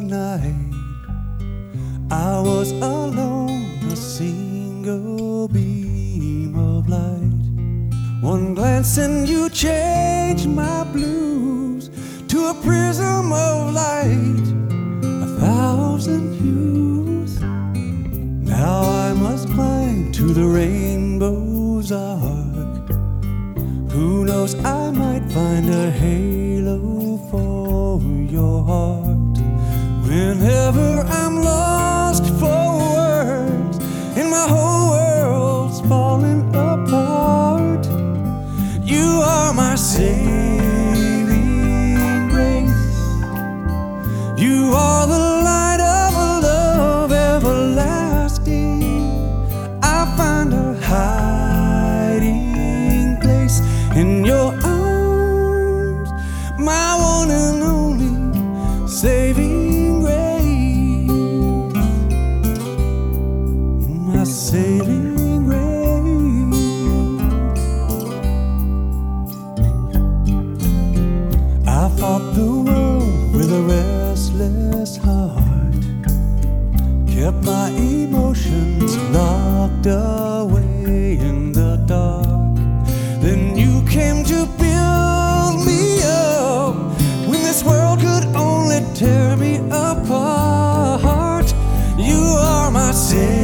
night I was alone, a single beam of light. One glance and you changed my blues to a prism of light, 1,000 hues. Now I must climb to the rainbow's arc. Who knows, I might find a halo for your heart. Whenever I'm lost for words and my whole world's falling apart, you are my saving grace. You are the light of a love everlasting. I find a hiding place in your arms, my one and only saving grace, my saving grace. I fought the world with a restless heart, kept my emotions locked away in the dark. Then you came to build me up when this world could only tear me apart. You are my savior.